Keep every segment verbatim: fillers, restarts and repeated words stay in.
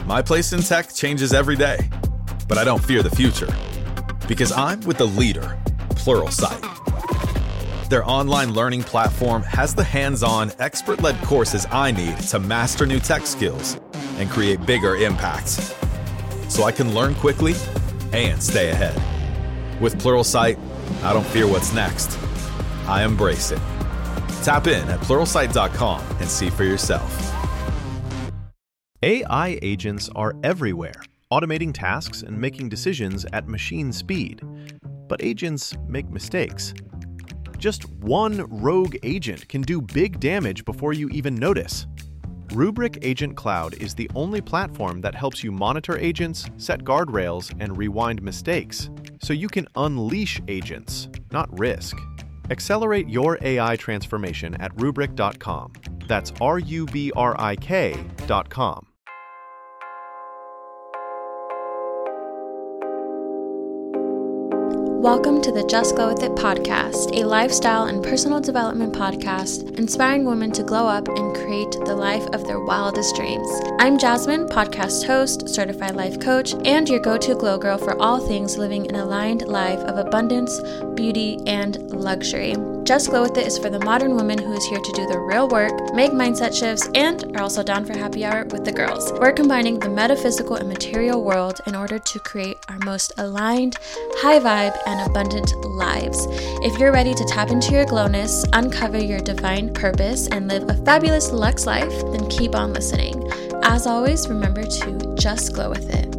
My place in tech changes every day, but I don't fear the future because I'm with the leader, Pluralsight. Their online learning platform has the hands-on, expert-led courses I need to master new tech skills and create bigger impacts, so I can learn quickly and stay ahead. With Pluralsight, I don't fear what's next. I embrace it. Tap in at pluralsight dot com and see for yourself. A I agents are everywhere, automating tasks and making decisions at machine speed. But agents make mistakes. Just one rogue agent can do big damage before you even notice. Rubrik Agent Cloud is the only platform that helps you monitor agents, set guardrails, and rewind mistakes, so you can unleash agents, not risk. Accelerate your A I transformation at rubrik dot com. That's R U B R I K dot com. Welcome to the Just Glow With It podcast, a lifestyle and personal development podcast inspiring women to glow up and create the life of their wildest dreams. I'm Jasmine, podcast host, certified life coach, and your go-to glow girl for all things living an aligned life of abundance, beauty, and luxury. Just Glow With It is for the modern woman who is here to do the real work, make mindset shifts, and are also down for happy hour with the girls. We're combining the metaphysical and material world in order to create our most aligned, high vibe, and abundant lives. If you're ready to tap into your glowness, uncover your divine purpose, and live a fabulous luxe life, then keep on listening. As always, remember to just glow with it.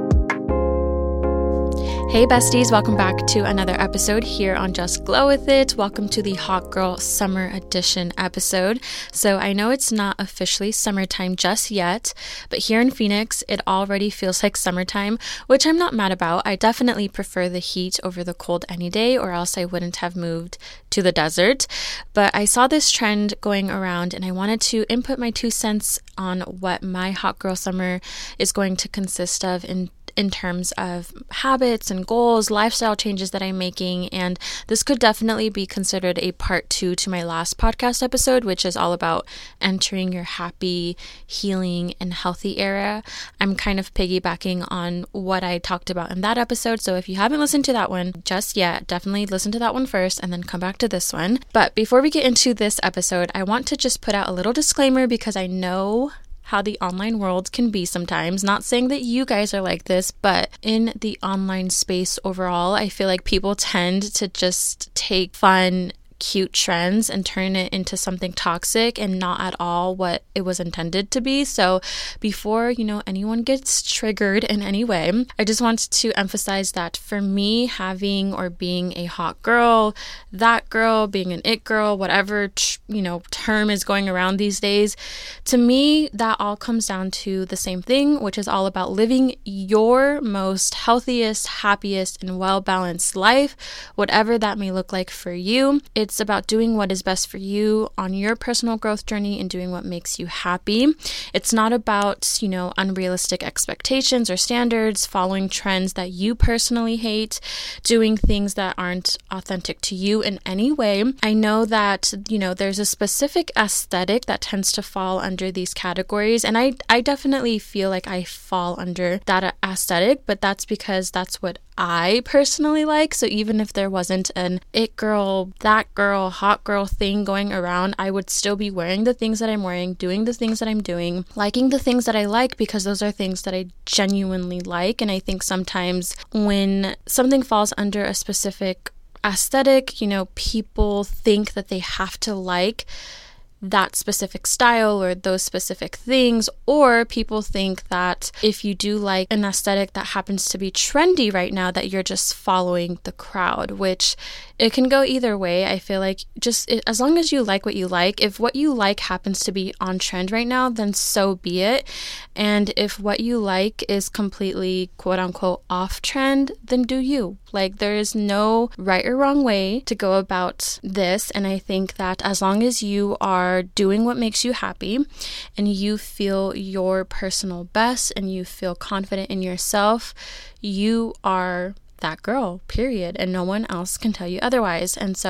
Hey besties, welcome back to another episode here on Just Glow With It. Welcome to the Hot Girl Summer Edition episode. So I know it's not officially summertime just yet, but here in Phoenix, it already feels like summertime, which I'm not mad about. I definitely prefer the heat over the cold any day, or else I wouldn't have moved to the desert. But I saw this trend going around and I wanted to input my two cents on what my Hot Girl Summer is going to consist of in in terms of habits and goals, lifestyle changes that I'm making. And this could definitely be considered a part two to my last podcast episode, which is all about entering your happy, healing, and healthy era. I'm kind of piggybacking on what I talked about in that episode. So if you haven't listened to that one just yet, definitely listen to that one first and then come back to this one. But before we get into this episode, I want to just put out a little disclaimer because I know how the online world can be sometimes. Not saying that you guys are like this, but in the online space overall, I feel like people tend to just take fun, cute trends and turn it into something toxic and not at all what it was intended to be. So before, you know, anyone gets triggered in any way, I just want to emphasize that for me, having or being a hot girl, that girl, being an it girl, whatever, you know, term is going around these days, to me, that all comes down to the same thing, which is all about living your most healthiest, happiest, and well-balanced life, whatever that may look like for you. It's about doing what is best for you on your personal growth journey and doing what makes you happy. It's not about, you know, unrealistic expectations or standards, following trends that you personally hate, doing things that aren't authentic to you in any way. I know that, you know, there's a specific aesthetic that tends to fall under these categories, and I, I definitely feel like I fall under that aesthetic, but that's because that's what I personally like. So even if there wasn't an it girl, that girl, hot girl thing going around, I would still be wearing the things that I'm wearing, doing the things that I'm doing, liking the things that I like, because those are things that I genuinely like. And I think sometimes when something falls under a specific aesthetic, you know, people think that they have to like that specific style or those specific things, or people think that if you do like an aesthetic that happens to be trendy right now, that you're just following the crowd, which it can go either way. I feel like just it, as long as you like what you like, if what you like happens to be on trend right now, then so be it. And if what you like is completely quote unquote off trend, then do you. Like, there is no right or wrong way to go about this. And I think that as long as you are doing what makes you happy and you feel your personal best and you feel confident in yourself, you are that girl, period. And no one else can tell you otherwise. And so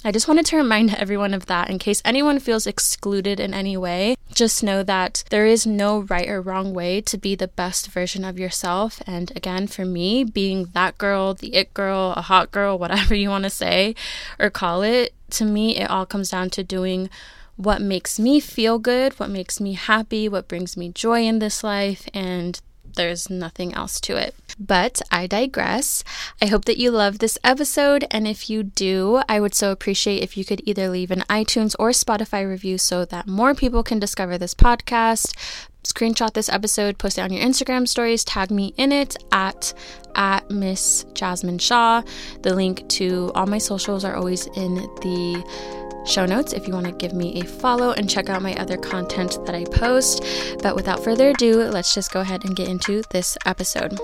I just wanted to remind everyone of that in case anyone feels excluded in any way. Just know that there is no right or wrong way to be the best version of yourself. And again, for me, being that girl, the it girl, a hot girl, whatever you want to say or call it, to me, it all comes down to doing what makes me feel good, what makes me happy, what brings me joy in this life, and there's nothing else to it. But I digress. I hope that you love this episode, and if you do, I would so appreciate if you could either leave an iTunes or Spotify review so that more people can discover this podcast. Screenshot this episode, post it on your Instagram stories, tag me in it at at Miss Jasmine Shaw. The link to all my socials are always in the show notes if you want to give me a follow and check out my other content that I post. But without further ado, let's just go ahead and get into this episode.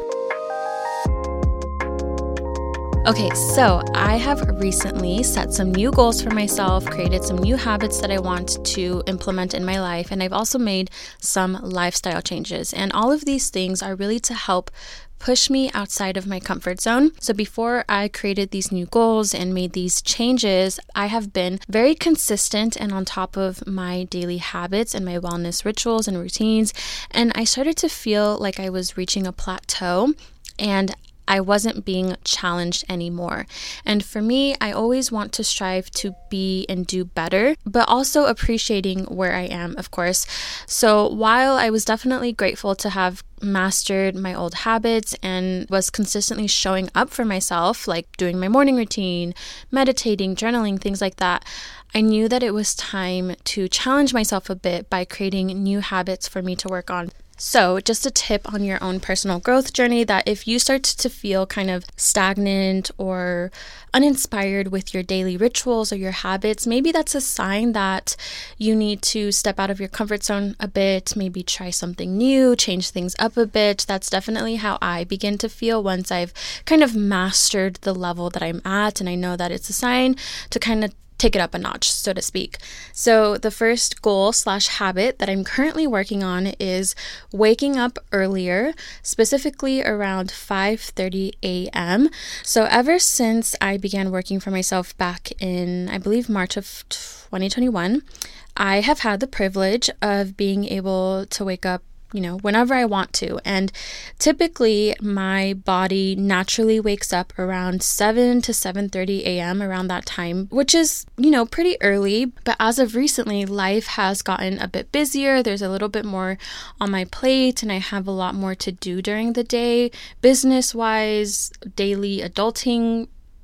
Okay, so I have recently set some new goals for myself, created some new habits that I want to implement in my life, and I've also made some lifestyle changes. And all of these things are really to help push me outside of my comfort zone. So before I created these new goals and made these changes, I have been very consistent and on top of my daily habits and my wellness rituals and routines. And I started to feel like I was reaching a plateau and I wasn't being challenged anymore. And for me, I always want to strive to be and do better, but also appreciating where I am, of course. So while I was definitely grateful to have mastered my old habits and was consistently showing up for myself, like doing my morning routine, meditating, journaling, things like that, I knew that it was time to challenge myself a bit by creating new habits for me to work on. So just a tip on your own personal growth journey, that if you start to feel kind of stagnant or uninspired with your daily rituals or your habits, maybe that's a sign that you need to step out of your comfort zone a bit, maybe try something new, change things up a bit. That's definitely how I begin to feel once I've kind of mastered the level that I'm at, and I know that it's a sign to kind of take it up a notch, so to speak. So the first goal slash habit that I'm currently working on is waking up earlier, specifically around five thirty a.m. So ever since I began working for myself back in, I believe, March of twenty twenty-one, I have had the privilege of being able to wake up you know, whenever I want to. And typically my body naturally wakes up around seven to seven thirty a.m. around that time, which is, you know, pretty early. But as of recently, life has gotten a bit busier. There's a little bit more on my plate and I have a lot more to do during the day, business-wise, daily adulting,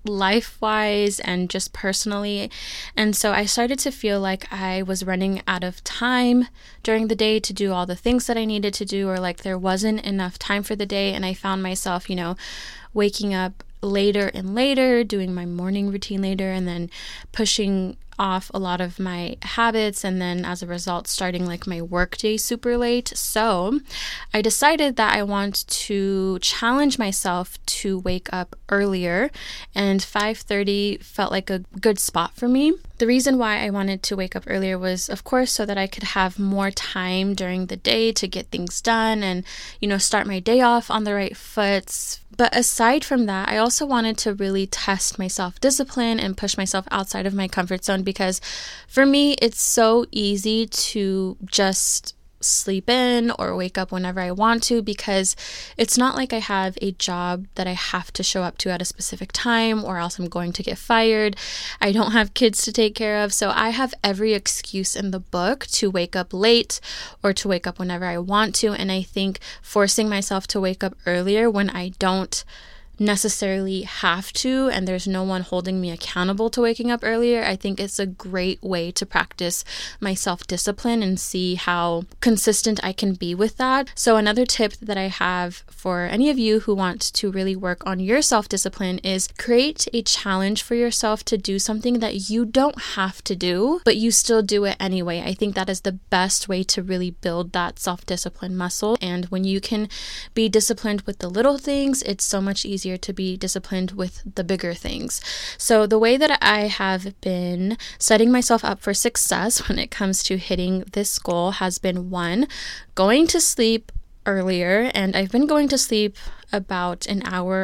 life-wise, and just personally. And so I started to feel like I was running out of time during the day to do all the things that I needed to do, or like there wasn't enough time for the day. And I found myself, you know, waking up later and later, doing my morning routine later, and then pushing off a lot of my habits, and then as a result starting like my work day super late. So I decided that I want to challenge myself to wake up earlier, and five thirty felt like a good spot for me. The reason why I wanted to wake up earlier was, of course, so that I could have more time during the day to get things done and, you know, start my day off on the right foot. But aside from that, I also wanted to really test my self-discipline and push myself outside of my comfort zone, because for me, it's so easy to just sleep in or wake up whenever I want to, because it's not like I have a job that I have to show up to at a specific time or else I'm going to get fired. I don't have kids to take care of, so I have every excuse in the book to wake up late or to wake up whenever I want to. And I think forcing myself to wake up earlier when I don't necessarily have to, and there's no one holding me accountable to waking up earlier, I think it's a great way to practice my self-discipline and see how consistent I can be with that. So another tip that I have for any of you who want to really work on your self-discipline is create a challenge for yourself to do something that you don't have to do, but you still do it anyway. I think that is the best way to really build that self-discipline muscle. And when you can be disciplined with the little things, it's so much easier to be disciplined with the bigger things. So the way that I have been setting myself up for success when it comes to hitting this goal has been, one, going to sleep earlier. And I've been going to sleep about an hour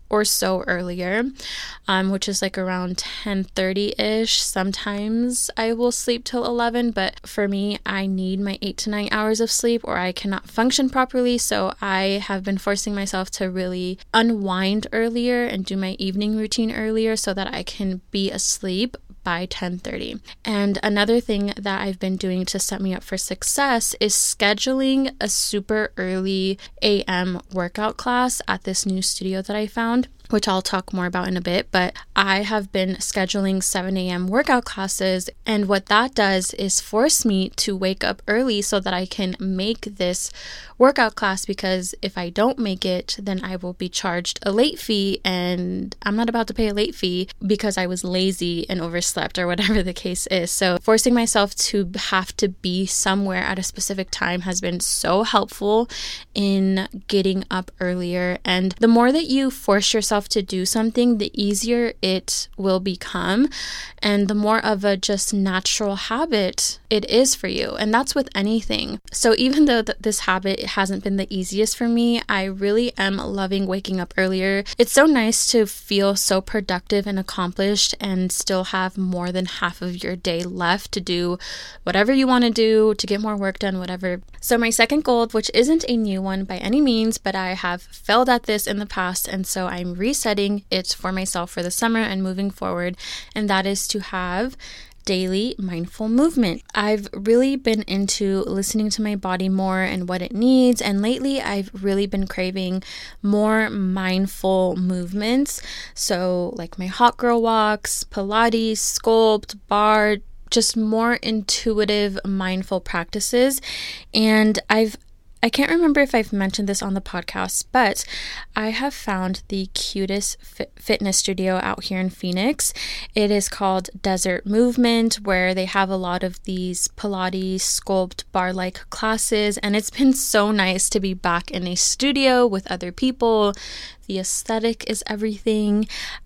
or so earlier, um, which is like around ten thirty-ish. Sometimes I will sleep till eleven, but for me, I need my eight to nine hours of sleep or I cannot function properly. So I have been forcing myself to really unwind earlier and do my evening routine earlier so that I can be asleep by ten thirty. And another thing that I've been doing to set me up for success is scheduling a super early A M workout class at this new studio that I found, which I'll talk more about in a bit, but I have been scheduling seven a.m. workout classes, and what that does is force me to wake up early so that I can make this workout class, because if I don't make it, then I will be charged a late fee, and I'm not about to pay a late fee because I was lazy and overslept or whatever the case is. So forcing myself to have to be somewhere at a specific time has been so helpful in getting up earlier, and the more that you force yourself to do something, the easier it will become, and the more of a just natural habit it is for you. And that's with anything. So even though th- this habit hasn't been the easiest for me, I really am loving waking up earlier. It's so nice to feel so productive and accomplished and still have more than half of your day left to do whatever you want to do, to get more work done, whatever. So my second goal, which isn't a new one by any means, but I have failed at this in the past, and so I'm resetting it for myself for the summer and moving forward, and that is to have daily mindful movement. I've really been into listening to my body more and what it needs, and lately I've really been craving more mindful movements. So like my hot girl walks, Pilates, Sculpt, barre, just more intuitive, mindful practices. And I've I can't remember if I've mentioned this on the podcast, but I have found the cutest fit- fitness studio out here in Phoenix. It is called Desert Movement, where they have a lot of these Pilates, Sculpt, barre-like classes, and it's been so nice to be back in a studio with other people. The aesthetic is everything.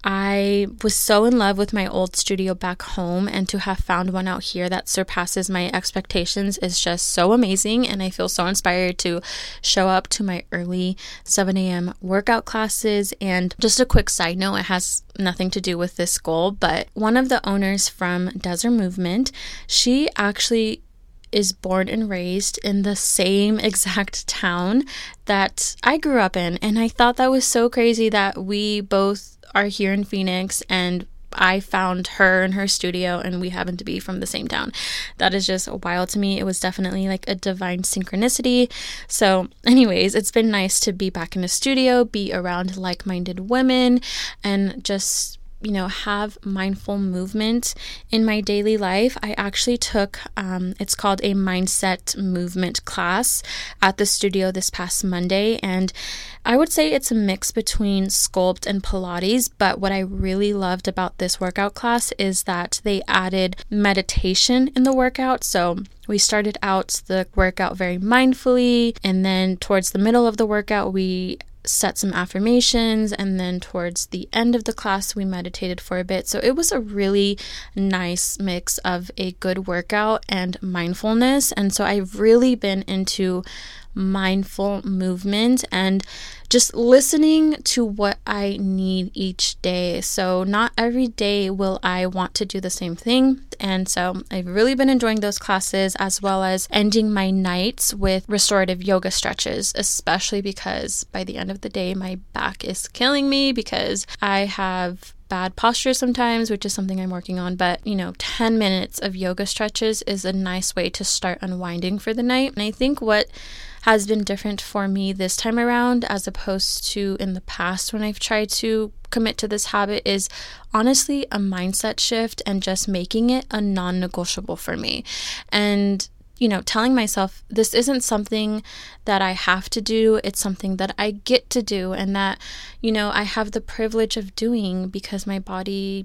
I was so in love with my old studio back home, and to have found one out here that surpasses my expectations is just so amazing, and I feel so inspired to show up to my early seven a.m. workout classes. And just a quick side note, it has nothing to do with this goal, but one of the owners from Desert Movement, she actually is born and raised in the same exact town that I grew up in. And I thought that was so crazy that we both are here in Phoenix and I found her in her studio and we happen to be from the same town. That is just wild to me. It was definitely like a divine synchronicity. So anyways, it's been nice to be back in a studio, be around like-minded women, and just you know, have mindful movement in my daily life. I actually took, um, it's called a mindset movement class at the studio this past Monday. And I would say it's a mix between Sculpt and Pilates. But what I really loved about this workout class is that they added meditation in the workout. So we started out the workout very mindfully, and then towards the middle of the workout, we set some affirmations, and then towards the end of the class we meditated for a bit. So it was a really nice mix of a good workout and mindfulness. And so I've really been into mindful movement and just listening to what I need each day. So not every day will I want to do the same thing. And so I've really been enjoying those classes, as well as ending my nights with restorative yoga stretches, especially because by the end of the day, my back is killing me because I have bad posture sometimes, which is something I'm working on. But, you know, ten minutes of yoga stretches is a nice way to start unwinding for the night. And I think what has been different for me this time around, as opposed to in the past when I've tried to commit to this habit, is honestly a mindset shift and just making it a non-negotiable for me. And you know, telling myself this isn't something that I have to do, it's something that I get to do, and that, you know, I have the privilege of doing because my body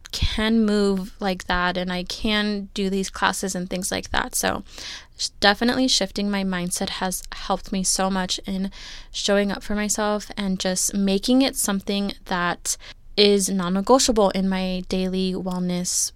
can move like that and I can do these classes and things like that. So definitely shifting my mindset has helped me so much in showing up for myself and just making it something that is non-negotiable in my daily wellness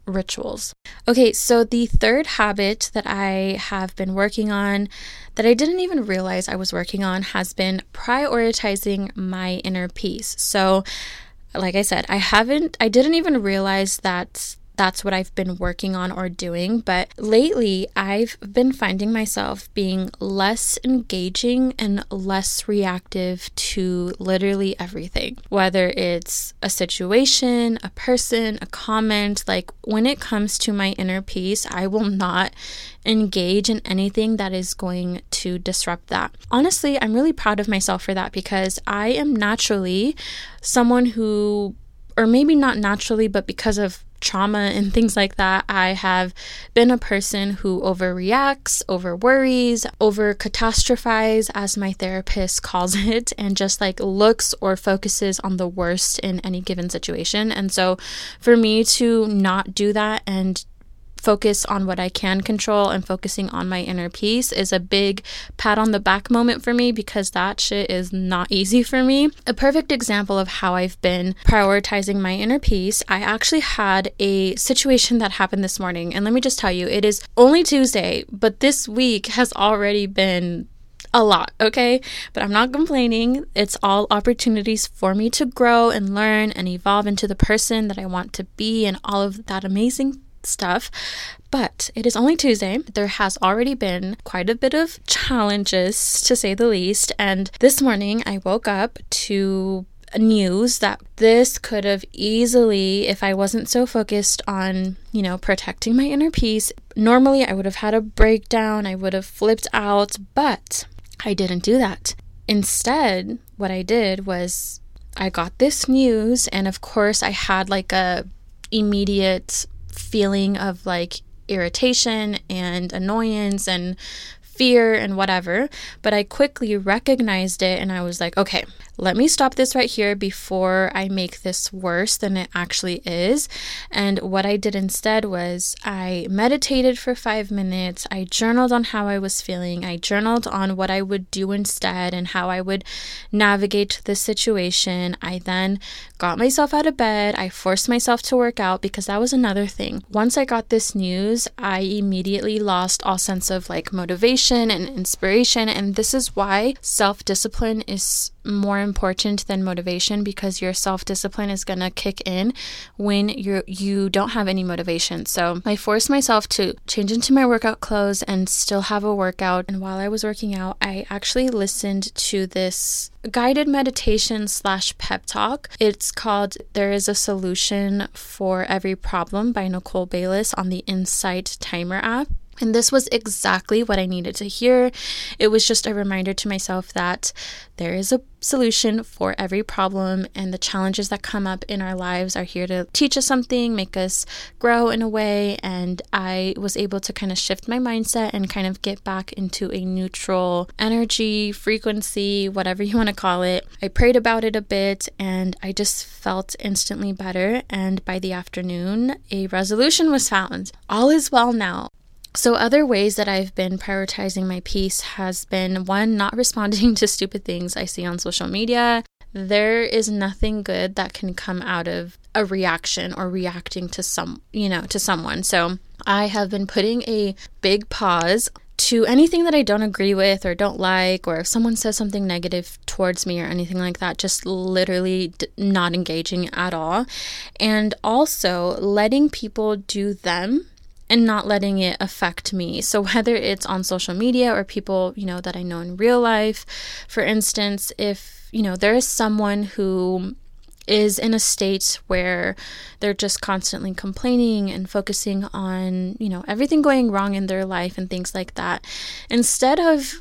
rituals. Okay, so the third habit that I have been working on that I didn't even realize I was working on has been prioritizing my inner peace. So, like I said, I haven't, I didn't even realize that that's what I've been working on or doing. But lately, I've been finding myself being less engaging and less reactive to literally everything. Whether it's a situation, a person, a comment, like when it comes to my inner peace, I will not engage in anything that is going to disrupt that. Honestly, I'm really proud of myself for that because I am naturally someone who, or maybe not naturally, but because of trauma and things like that, I have been a person who overreacts, over worries, over catastrophize, as my therapist calls it, and just like looks or focuses on the worst in any given situation. And so for me to not do that and focus on what I can control and focusing on my inner peace is a big pat on the back moment for me because that shit is not easy for me. A perfect example of how I've been prioritizing my inner peace, I actually had a situation that happened this morning. And let me just tell you, it is only Tuesday, but this week has already been a lot, okay? But I'm not complaining. It's all opportunities for me to grow and learn and evolve into the person that I want to be and all of that amazing stuff. But it is only Tuesday. There has already been quite a bit of challenges, to say the least. And this morning I woke up to news that this could have easily, if I wasn't so focused on, you know, protecting my inner peace, normally I would have had a breakdown. I would have flipped out, but I didn't do that. Instead, what I did was I got this news, and of course I had like a immediate feeling of like irritation and annoyance and fear and whatever, but I quickly recognized it and I was like, okay, let me stop this right here before I make this worse than it actually is. And what I did instead was I meditated for five minutes. I journaled on how I was feeling. I journaled on what I would do instead and how I would navigate this situation. I then got myself out of bed. I forced myself to work out because that was another thing. Once I got this news, I immediately lost all sense of like motivation and inspiration. And this is why self-discipline is more important than motivation, because your self-discipline is going to kick in when you you don't have any motivation. So I forced myself to change into my workout clothes and still have a workout. And while I was working out, I actually listened to this guided meditation slash pep talk. It's called There is a Solution for Every Problem by Nicole Bayliss on the Insight Timer app. And this was exactly what I needed to hear. It was just a reminder to myself that there is a solution for every problem, and the challenges that come up in our lives are here to teach us something, make us grow in a way. And I was able to kind of shift my mindset and kind of get back into a neutral energy, frequency, whatever you want to call it. I prayed about it a bit and I just felt instantly better. And by the afternoon, a resolution was found. All is well now. So other ways that I've been prioritizing my peace has been, one, not responding to stupid things I see on social media. There is nothing good that can come out of a reaction or reacting to some, you know, to someone. So I have been putting a big pause to anything that I don't agree with or don't like, or if someone says something negative towards me or anything like that, just literally d- not engaging at all. And also letting people do them and not letting it affect me. So whether it's on social media or people, you know, that I know in real life, for instance, if, you know, there is someone who is in a state where they're just constantly complaining and focusing on, you know, everything going wrong in their life and things like that, instead of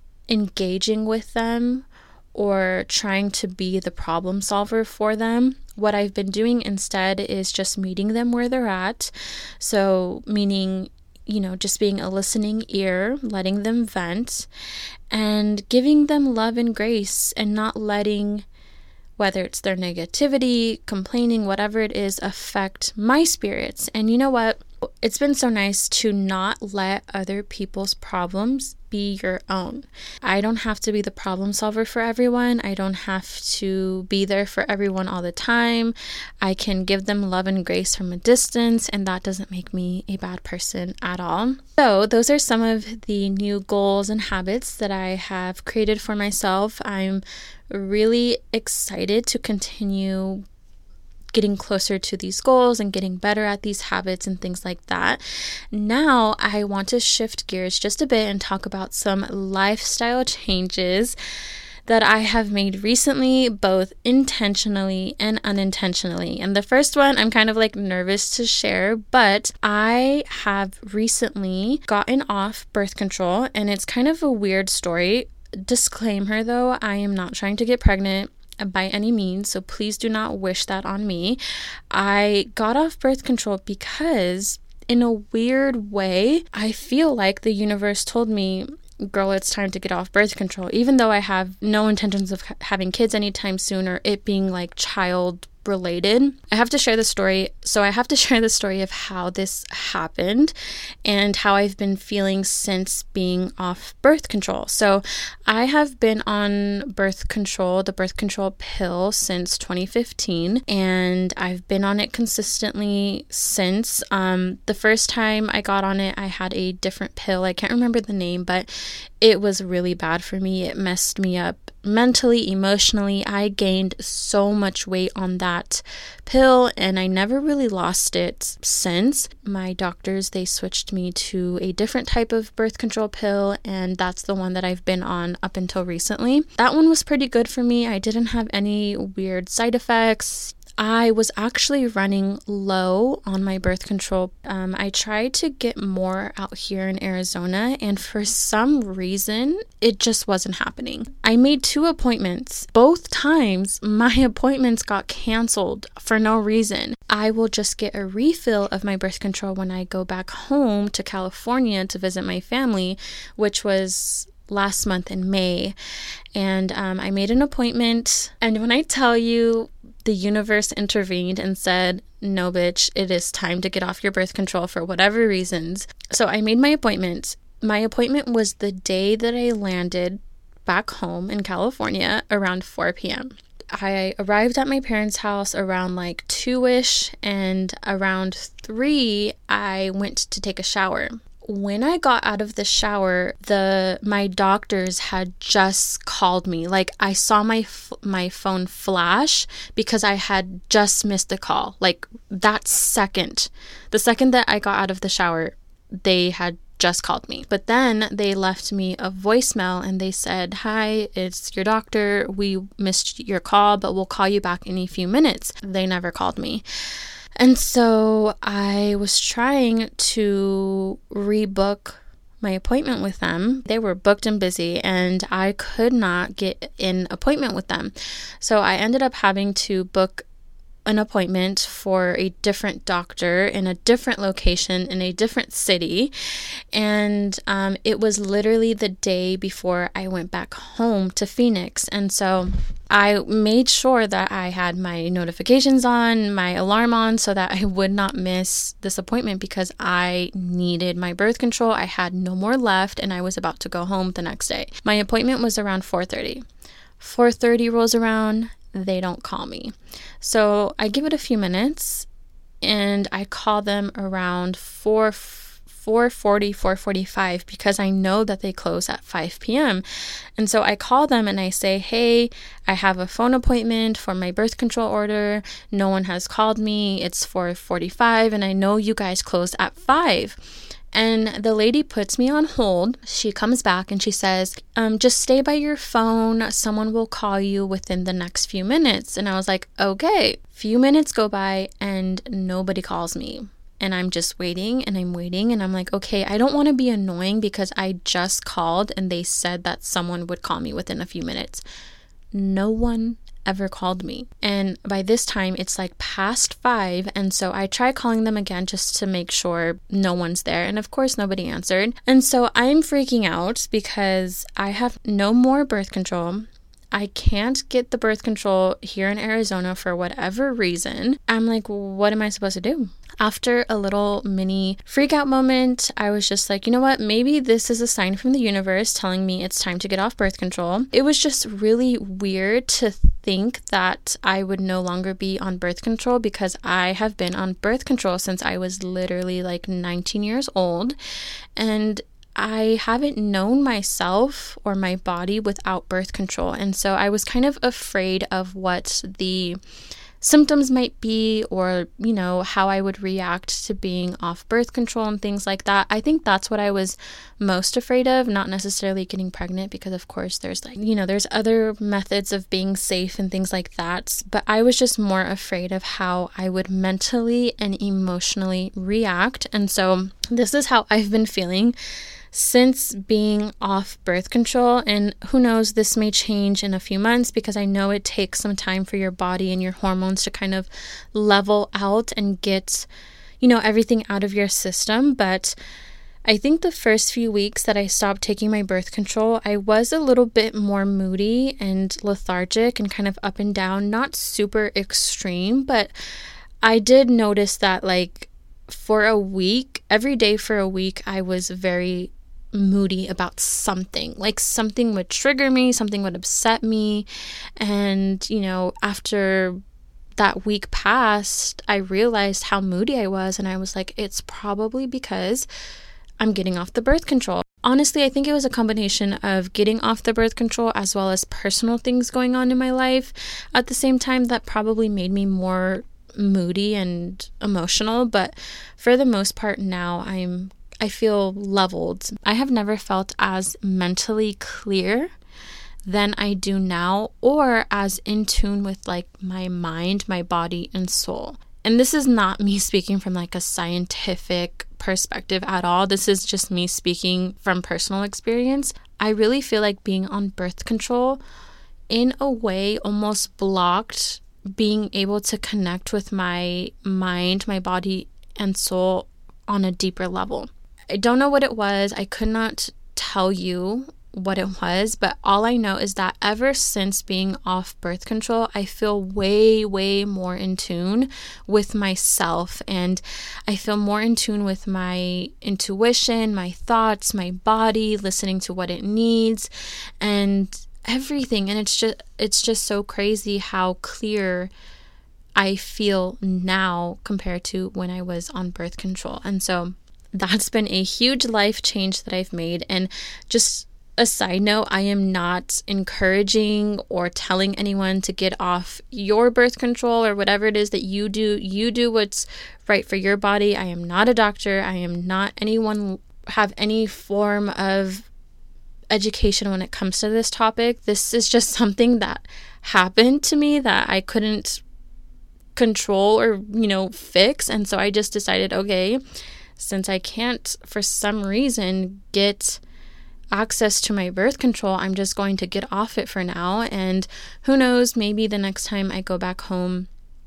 engaging with them or trying to be the problem solver for them, what I've been doing instead is just meeting them where they're at. So meaning, you know, just being a listening ear, letting them vent and giving them love and grace, and not letting, whether it's their negativity, complaining, whatever it is, affect my spirits. And you know what? It's been so nice to not let other people's problems be your own. I don't have to be the problem solver for everyone. I don't have to be there for everyone all the time. I can give them love and grace from a distance, and that doesn't make me a bad person at all. So those are some of the new goals and habits that I have created for myself. I'm really excited to continue getting closer to these goals and getting better at these habits and things like that. Now I want to shift gears just a bit and talk about some lifestyle changes that I have made recently, both intentionally and unintentionally. And the first one I'm kind of like nervous to share, but I have recently gotten off birth control, and it's kind of a weird story. Disclaimer though, I am not trying to get pregnant by any means, so please do not wish that on me. I got off birth control because in a weird way, I feel like the universe told me, girl, it's time to get off birth control, even though I have no intentions of ha- having kids anytime soon or it being like child related. I have to share the story. So I have to share the story of how this happened and how I've been feeling since being off birth control. So I have been on birth control, the birth control pill, since twenty fifteen, and I've been on it consistently since. Um, the first time I got on it, I had a different pill. I can't remember the name, but it was really bad for me. It messed me up mentally, emotionally. I gained so much weight on that pill, and I never really lost it since. My doctors, they switched me to a different type of birth control pill, and that's the one that I've been on up until recently. That one was pretty good for me. I didn't have any weird side effects. I was actually running low on my birth control. Um, I tried to get more out here in Arizona, and for some reason, it just wasn't happening. I made two appointments. Both times, my appointments got canceled for no reason. I will just get a refill of my birth control when I go back home to California to visit my family, which was last month in May. And um, I made an appointment. And when I tell you, the universe intervened and said, no, bitch, it is time to get off your birth control for whatever reasons. So I made my appointment. My appointment was the day that I landed back home in California around four p.m. I arrived at my parents' house around like two-ish, and around three, I went to take a shower. When I got out of the shower, the my doctors had just called me. Like, I saw my f- my phone flash because I had just missed the call. Like, that second, the second that I got out of the shower, they had just called me. But then they left me a voicemail and they said, hi, it's your doctor. We missed your call, but we'll call you back in a few minutes. They never called me. And so I was trying to rebook my appointment with them. They were booked and busy, and I could not get an appointment with them. So I ended up having to book an appointment for a different doctor in a different location in a different city. And um, it was literally the day before I went back home to Phoenix. And so I made sure that I had my notifications on, my alarm on, so that I would not miss this appointment because I needed my birth control. I had no more left, and I was about to go home the next day. My appointment was around four thirty. four thirty rolls around. They don't call me. So I give it a few minutes, and I call them around four forty, four forty-five because I know that they close at five p.m. And so I call them and I say, hey, I have a phone appointment for my birth control order. No one has called me. It's four forty-five, and I know you guys close at five. And the lady puts me on hold. She comes back and she says, um, just stay by your phone. Someone will call you within the next few minutes. And I was like, okay. Few minutes go by and nobody calls me. And I'm just waiting and I'm waiting. And I'm like, okay, I don't want to be annoying because I just called and they said that someone would call me within a few minutes. No one ever called me. And by this time it's like past five, and so I try calling them again just to make sure no one's there, and of course nobody answered. And so I'm freaking out because I have no more birth control. I can't get the birth control here in Arizona for whatever reason. I'm like, what am I supposed to do? After a little mini freak out moment, I was just like, you know what, maybe this is a sign from the universe telling me it's time to get off birth control. It was just really weird to think that I would no longer be on birth control, because I have been on birth control since I was literally like nineteen years old, and I haven't known myself or my body without birth control. And so I was kind of afraid of what the symptoms might be, or, you know, how I would react to being off birth control and things like that. I think that's what I was most afraid of, not necessarily getting pregnant, because of course there's like, you know, there's other methods of being safe and things like that. But I was just more afraid of how I would mentally and emotionally react. And so this is how I've been feeling since being off birth control. And who knows, this may change in a few months, because I know it takes some time for your body and your hormones to kind of level out and get, you know, everything out of your system. But I think the first few weeks that I stopped taking my birth control, I was a little bit more moody and lethargic and kind of up and down, not super extreme, but I did notice that like for a week, every day for a week, I was very moody about something. Like something would trigger me, something would upset me. And, you know, after that week passed, I realized how moody I was. And I was like, it's probably because I'm getting off the birth control. Honestly, I think it was a combination of getting off the birth control as well as personal things going on in my life at the same time that probably made me more moody and emotional. But for the most part now, I'm I feel leveled. I have never felt as mentally clear than I do now, or as in tune with like my mind, my body, and soul. And this is not me speaking from like a scientific perspective at all. This is just me speaking from personal experience. I really feel like being on birth control in a way almost blocked being able to connect with my mind, my body, and soul on a deeper level. I don't know what it was. I could not tell you what it was, but all I know is that ever since being off birth control, I feel way, way more in tune with myself, and I feel more in tune with my intuition, my thoughts, my body, listening to what it needs, and everything. And it's just, it's just so crazy how clear I feel now compared to when I was on birth control. And so that's been a huge life change that I've made. And just a side note, I am not encouraging or telling anyone to get off your birth control or whatever it is that you do. You do what's right for your body. I am not a doctor. I am not anyone have any form of education when it comes to this topic. This is just something that happened to me that I couldn't control or, you know, fix. And so I just decided, okay, since I can't for some reason get access to my birth control, I'm just going to get off it for now. And who knows, maybe the next time I go back home,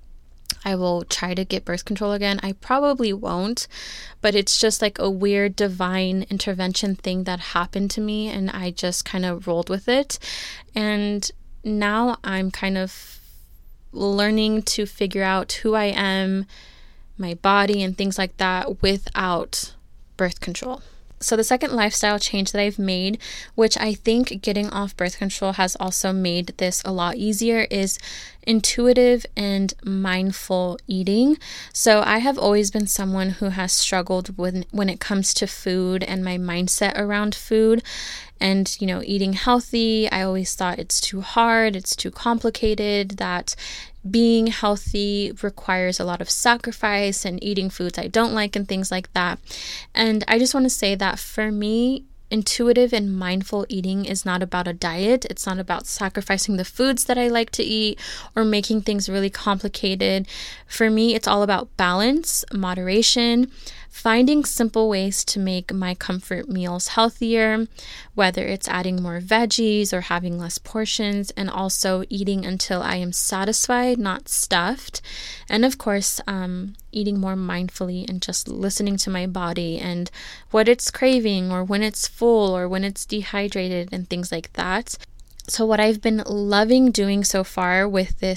I will try to get birth control again. I probably won't, but it's just like a weird divine intervention thing that happened to me, and I just kind of rolled with it. And now I'm kind of learning to figure out who I am, my body, and things like that without birth control. So the second lifestyle change that I've made, which I think getting off birth control has also made this a lot easier, is intuitive and mindful eating. So I have always been someone who has struggled with when it comes to food and my mindset around food. And, you know, eating healthy, I always thought it's too hard, it's too complicated, that being healthy requires a lot of sacrifice and eating foods I don't like and things like that. And I just want to say that for me, intuitive and mindful eating is not about a diet. It's not about sacrificing the foods that I like to eat or making things really complicated. For me, it's all about balance, moderation, finding simple ways to make my comfort meals healthier, whether it's adding more veggies or having less portions, and also eating until I am satisfied, not stuffed. And of course, um, eating more mindfully and just listening to my body and what it's craving, or when it's full, or when it's dehydrated, and things like that. So what I've been loving doing so far with this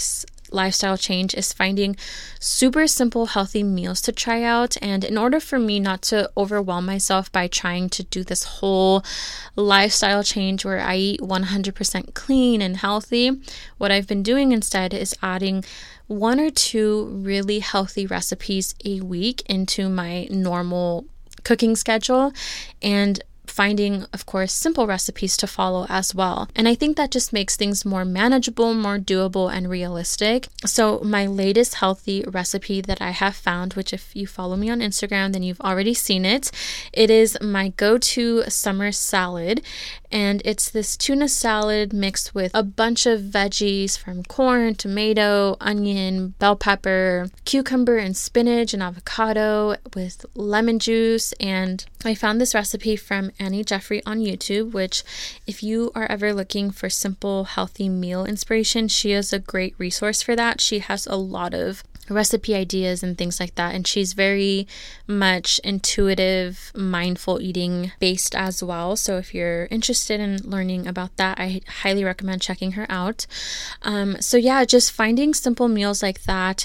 lifestyle change is finding super simple, healthy meals to try out. And in order for me not to overwhelm myself by trying to do this whole lifestyle change where I eat one hundred percent clean and healthy, what I've been doing instead is adding one or two really healthy recipes a week into my normal cooking schedule, and finding, of course, simple recipes to follow as well. And I think that just makes things more manageable, more doable, and realistic. So my latest healthy recipe that I have found, which if you follow me on Instagram, then you've already seen it. It is my go-to summer salad. And it's this tuna salad mixed with a bunch of veggies from corn, tomato, onion, bell pepper, cucumber, and spinach and avocado with lemon juice. And I found this recipe from Annie Jeffrey on YouTube, which if you are ever looking for simple, healthy meal inspiration, she is a great resource for that. She has a lot of recipe ideas and things like that, and she's very much intuitive, mindful eating based as well. So if you're interested in learning about that, I highly recommend checking her out. Um, so yeah, just finding simple meals like that,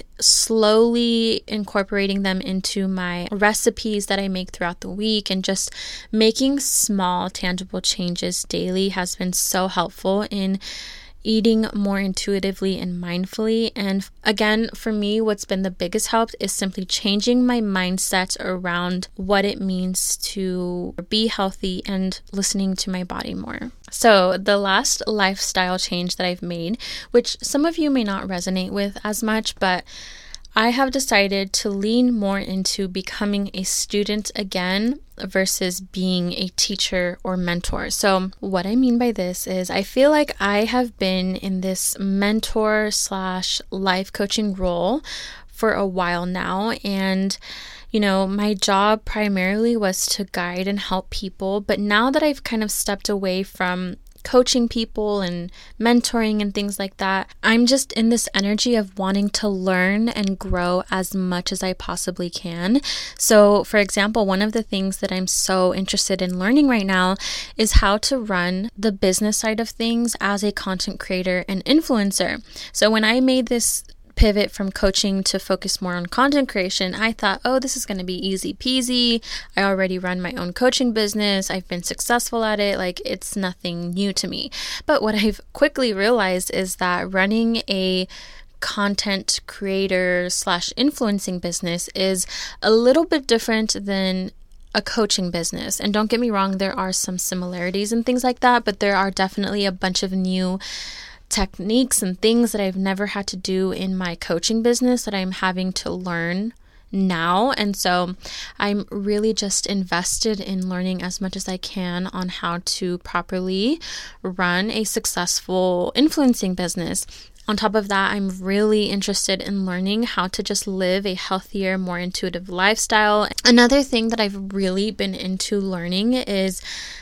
slowly incorporating them into my recipes that I make throughout the week, and just making small, tangible changes daily has been so helpful in eating more intuitively and mindfully. And again, for me, what's been the biggest help is simply changing my mindset around what it means to be healthy and listening to my body more. So the last lifestyle change that I've made, which some of you may not resonate with as much, but I have decided to lean more into becoming a student again versus being a teacher or mentor. So what I mean by this is I feel like I have been in this mentor slash life coaching role for a while now. And, you know, my job primarily was to guide and help people. But now that I've kind of stepped away from coaching people and mentoring and things like that, I'm just in this energy of wanting to learn and grow as much as I possibly can. So, for example, one of the things that I'm so interested in learning right now is how to run the business side of things as a content creator and influencer. So when I made this pivot from coaching to focus more on content creation, I thought, oh, this is going to be easy peasy. I already run my own coaching business. I've been successful at it. Like, it's nothing new to me. But what I've quickly realized is that running a content creator slash influencing business is a little bit different than a coaching business. And don't get me wrong, there are some similarities and things like that, but there are definitely a bunch of new techniques and things that I've never had to do in my coaching business that I'm having to learn now. And so I'm really just invested in learning as much as I can on how to properly run a successful influencing business. On top of that, I'm really interested in learning how to just live a healthier, more intuitive lifestyle. Another thing that I've really been into learning is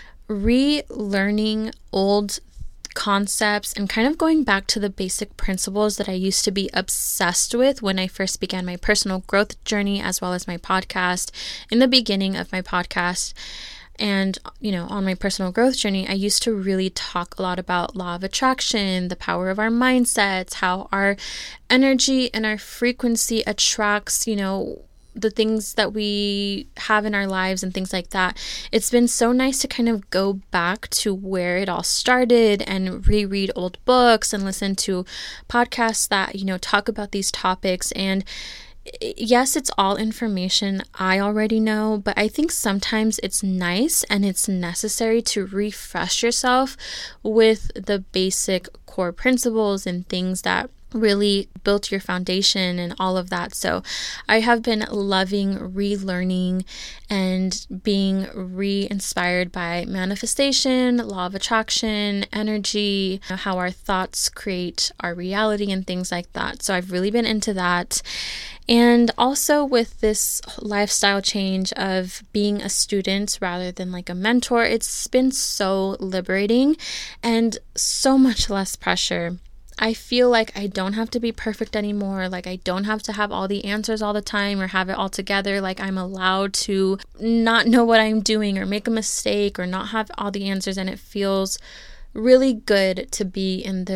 relearning old concepts and kind of going back to the basic principles that I used to be obsessed with when I first began my personal growth journey, as well as my podcast. In the beginning of my podcast and, you know, on my personal growth journey, I used to really talk a lot about law of attraction, the power of our mindsets, how our energy and our frequency attracts, you know, the things that we have in our lives and things like that. It's been so nice to kind of go back to where it all started and reread old books and listen to podcasts that, you know, talk about these topics. And yes, it's all information I already know, but I think sometimes it's nice and it's necessary to refresh yourself with the basic core principles and things that really built your foundation and all of that. So I have been loving relearning and being re-inspired by manifestation, law of attraction, energy, how our thoughts create our reality and things like that. So I've really been into that. And also with this lifestyle change of being a student rather than like a mentor, it's been so liberating and so much less pressure. I feel like I don't have to be perfect anymore. Like, I don't have to have all the answers all the time or have it all together. Like, I'm allowed to not know what I'm doing or make a mistake or not have all the answers. And it feels really good to be in this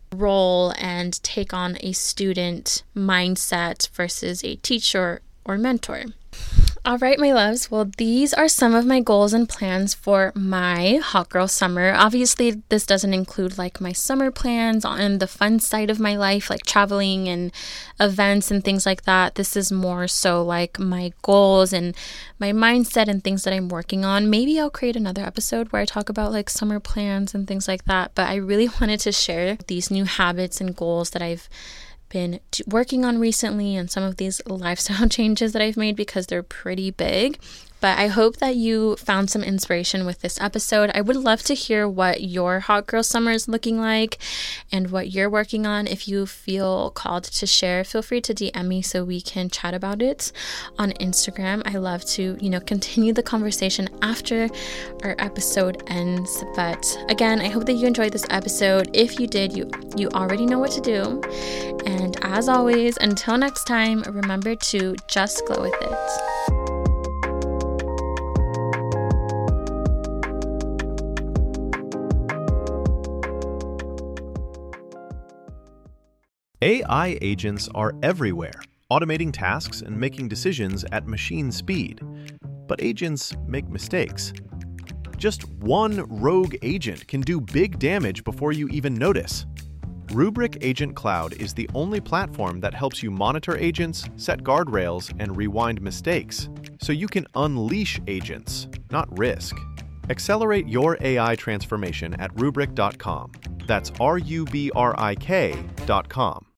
role and take on a student mindset versus a teacher or mentor. All right, my loves. Well, these are some of my goals and plans for my Hot Girl Summer. Obviously, this doesn't include like my summer plans on the fun side of my life, like traveling and events and things like that. This is more so like my goals and my mindset and things that I'm working on. Maybe I'll create another episode where I talk about like summer plans and things like that. But I really wanted to share these new habits and goals that I've been working on recently and some of these lifestyle changes that I've made because they're pretty big. But I hope that you found some inspiration with this episode. I would love to hear what your Hot Girl Summer is looking like and what you're working on. If you feel called to share, feel free to D M me so we can chat about it on Instagram. I love to, you know, continue the conversation after our episode ends. But again, I hope that you enjoyed this episode. If you did, you you already know what to do. And as always, until next time, remember to just glow with it. A I agents are everywhere, automating tasks and making decisions at machine speed. But agents make mistakes. Just one rogue agent can do big damage before you even notice. Rubrik Agent Cloud is the only platform that helps you monitor agents, set guardrails, and rewind mistakes, so you can unleash agents, not risk. Accelerate your A I transformation at rubrik dot com. That's R U B R I K dot com.